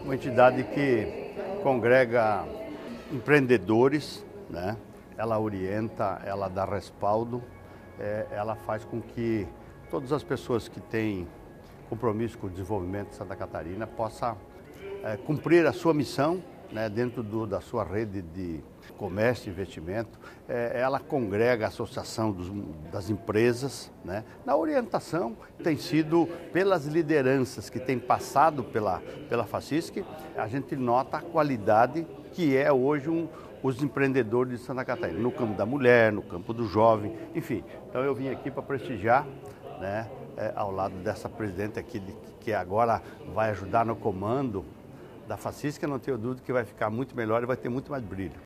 uma entidade que congrega empreendedores, né? Ela orienta, ela dá respaldo, ela faz com que todas as pessoas que têm compromisso com o desenvolvimento de Santa Catarina possam cumprir a sua missão, né, dentro da sua rede de comércio e investimento. Ela congrega a associação das empresas, né? Na orientação tem sido pelas lideranças que têm passado pela FACISC, a gente nota a qualidade que é hoje os empreendedores de Santa Catarina, no campo da mulher, no campo do jovem, enfim. Então eu vim aqui para prestigiar, né, ao lado dessa presidente aqui, que agora vai ajudar no comando da FACISC, eu não tenho dúvida que vai ficar muito melhor e vai ter muito mais brilho.